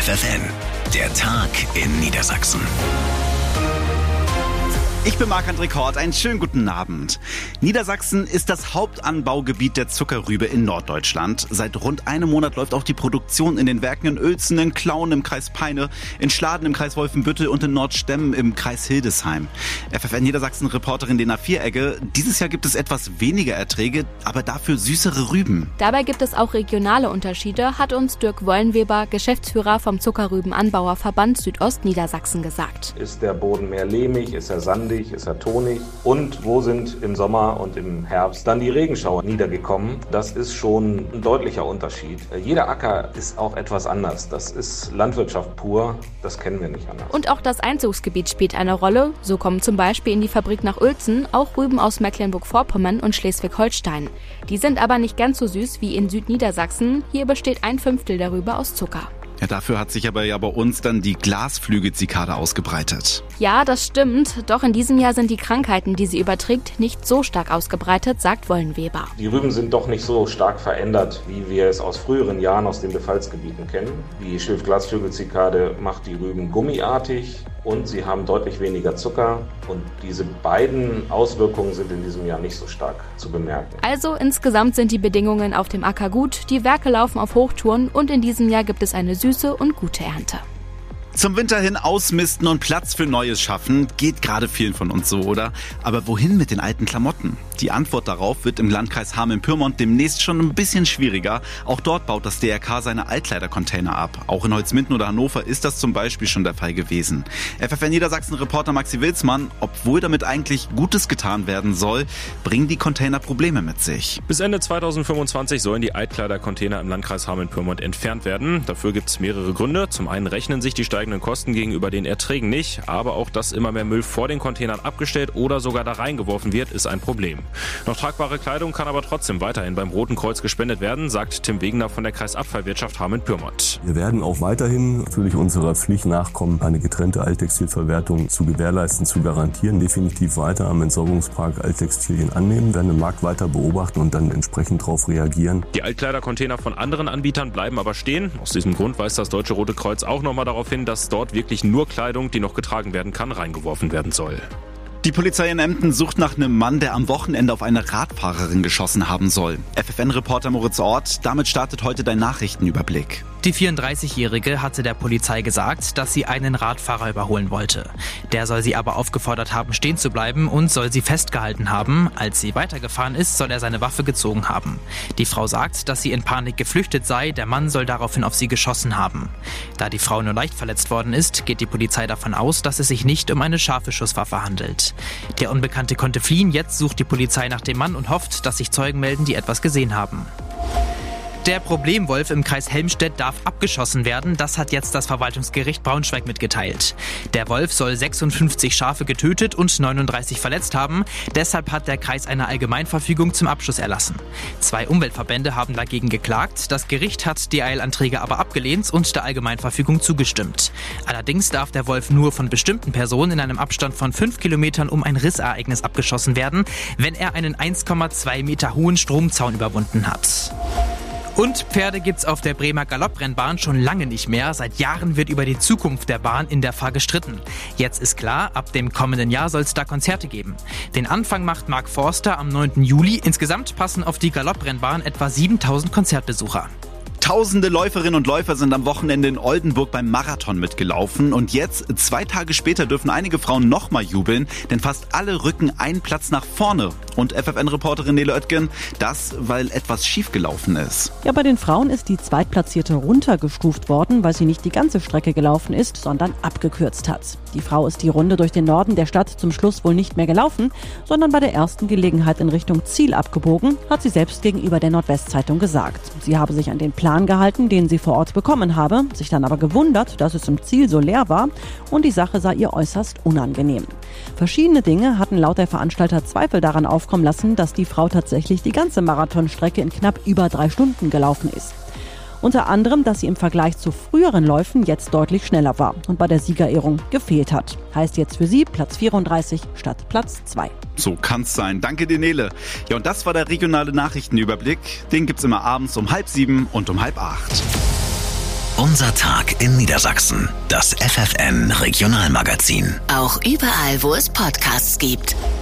FFN, der Tag in Niedersachsen. Ich bin Marc-André Kort, einen schönen guten Abend. Niedersachsen ist das Hauptanbaugebiet der Zuckerrübe in Norddeutschland. Seit rund einem Monat läuft auch die Produktion in den Werken in Uelzen, in Plauen im Kreis Peine, in Schladen im Kreis Wolfenbüttel und in Nordstemmen im Kreis Hildesheim. FFN Niedersachsen-Reporterin Lena Vieregge, dieses Jahr gibt es etwas weniger Erträge, aber dafür süßere Rüben. Dabei gibt es auch regionale Unterschiede, hat uns Dirk Wollenweber, Geschäftsführer vom Zuckerrübenanbauerverband Südostniedersachsen gesagt. Ist der Boden mehr lehmig, ist er sandig? Ist er tonig? Und wo sind im Sommer und im Herbst dann die Regenschauer niedergekommen? Das ist schon ein deutlicher Unterschied. Jeder Acker ist auch etwas anders. Das ist Landwirtschaft pur. Das kennen wir nicht anders. Und auch das Einzugsgebiet spielt eine Rolle. So kommen zum Beispiel in die Fabrik nach Uelzen auch Rüben aus Mecklenburg-Vorpommern und Schleswig-Holstein. Die sind aber nicht ganz so süß wie in Südniedersachsen. Hier besteht 1/5 der Rübe aus Zucker. Ja, dafür hat sich aber ja bei uns dann die Glasflügelzikade ausgebreitet. Ja, das stimmt. Doch in diesem Jahr sind die Krankheiten, die sie überträgt, nicht so stark ausgebreitet, sagt Wollenweber. Die Rüben sind doch nicht so stark verändert, wie wir es aus früheren Jahren aus den Befallsgebieten kennen. Die Schilf-Glasflügelzikade macht die Rüben gummiartig und sie haben deutlich weniger Zucker. Und diese beiden Auswirkungen sind in diesem Jahr nicht so stark zu bemerken. Also insgesamt sind die Bedingungen auf dem Acker gut, die Werke laufen auf Hochtouren und in diesem Jahr gibt es eine süße und gute Ernte. Zum Winter hin ausmisten und Platz für Neues schaffen, geht gerade vielen von uns so, oder? Aber wohin mit den alten Klamotten? Die Antwort darauf wird im Landkreis Hameln-Pyrmont demnächst schon ein bisschen schwieriger. Auch dort baut das DRK seine Altkleidercontainer ab. Auch in Holzminden oder Hannover ist das zum Beispiel schon der Fall gewesen. FFN Niedersachsen-Reporter Maxi Wilsmann, obwohl damit eigentlich Gutes getan werden soll, bringen die Container Probleme mit sich. Bis Ende 2025 sollen die Altkleidercontainer im Landkreis Hameln-Pyrmont entfernt werden. Dafür gibt es mehrere Gründe. Zum einen rechnen sich die steigenden Kosten gegenüber den Erträgen nicht, aber auch, dass immer mehr Müll vor den Containern abgestellt oder sogar da reingeworfen wird, ist ein Problem. Noch tragbare Kleidung kann aber trotzdem weiterhin beim Roten Kreuz gespendet werden, sagt Tim Wegener von der Kreisabfallwirtschaft Hameln-Pyrmont. Wir werden auch weiterhin natürlich unserer Pflicht nachkommen, eine getrennte Alttextilverwertung zu gewährleisten, zu garantieren. Definitiv weiter am Entsorgungspark Alttextilien annehmen, werden den Markt weiter beobachten und dann entsprechend darauf reagieren. Die Altkleidercontainer von anderen Anbietern bleiben aber stehen. Aus diesem Grund weist das Deutsche Rote Kreuz auch nochmal darauf hin, dass dort wirklich nur Kleidung, die noch getragen werden kann, reingeworfen werden soll. Die Polizei in Emden sucht nach einem Mann, der am Wochenende auf eine Radfahrerin geschossen haben soll. FFN-Reporter Moritz Ort, damit startet heute dein Nachrichtenüberblick. Die 34-Jährige hatte der Polizei gesagt, dass sie einen Radfahrer überholen wollte. Der soll sie aber aufgefordert haben, stehen zu bleiben und soll sie festgehalten haben. Als sie weitergefahren ist, soll er seine Waffe gezogen haben. Die Frau sagt, dass sie in Panik geflüchtet sei. Der Mann soll daraufhin auf sie geschossen haben. Da die Frau nur leicht verletzt worden ist, geht die Polizei davon aus, dass es sich nicht um eine scharfe Schusswaffe handelt. Der Unbekannte konnte fliehen. Jetzt sucht die Polizei nach dem Mann und hofft, dass sich Zeugen melden, die etwas gesehen haben. Der Problemwolf im Kreis Helmstedt darf abgeschossen werden. Das hat jetzt das Verwaltungsgericht Braunschweig mitgeteilt. Der Wolf soll 56 Schafe getötet und 39 verletzt haben. Deshalb hat der Kreis eine Allgemeinverfügung zum Abschuss erlassen. 2 Umweltverbände haben dagegen geklagt. Das Gericht hat die Eilanträge aber abgelehnt und der Allgemeinverfügung zugestimmt. Allerdings darf der Wolf nur von bestimmten Personen in einem Abstand von 5 Kilometern um ein Rissereignis abgeschossen werden, wenn er einen 1,2 Meter hohen Stromzaun überwunden hat. Und Pferde gibt's auf der Bremer Galopprennbahn schon lange nicht mehr. Seit Jahren wird über die Zukunft der Bahn in der Fahr gestritten. Jetzt ist klar, ab dem kommenden Jahr soll es da Konzerte geben. Den Anfang macht Mark Forster am 9. Juli. Insgesamt passen auf die Galopprennbahn etwa 7000 Konzertbesucher. Tausende Läuferinnen und Läufer sind am Wochenende in Oldenburg beim Marathon mitgelaufen. Und jetzt, 2 Tage später, dürfen einige Frauen nochmal jubeln, denn fast alle rücken einen Platz nach vorne. Und FFN-Reporterin Nele Oetgen, das, weil etwas schiefgelaufen ist. Ja, bei den Frauen ist die Zweitplatzierte runtergestuft worden, weil sie nicht die ganze Strecke gelaufen ist, sondern abgekürzt hat. Die Frau ist die Runde durch den Norden der Stadt zum Schluss wohl nicht mehr gelaufen, sondern bei der ersten Gelegenheit in Richtung Ziel abgebogen, hat sie selbst gegenüber der Nordwestzeitung gesagt. Sie habe sich an den Plan gehalten, den sie vor Ort bekommen habe, sich dann aber gewundert, dass es im Ziel so leer war und die Sache sei ihr äußerst unangenehm. Verschiedene Dinge hatten laut der Veranstalter Zweifel daran aufkommen lassen, dass die Frau tatsächlich die ganze Marathonstrecke in knapp über 3 Stunden gelaufen ist. Unter anderem, dass sie im Vergleich zu früheren Läufen jetzt deutlich schneller war und bei der Siegerehrung gefehlt hat. Heißt jetzt für sie Platz 34 statt Platz 2. So kann's sein. Danke dir, Nele. Ja, und das war der regionale Nachrichtenüberblick. Den gibt's immer abends um 6:30 und um 7:30. Unser Tag in Niedersachsen. Das FFN Regionalmagazin. Auch überall, wo es Podcasts gibt.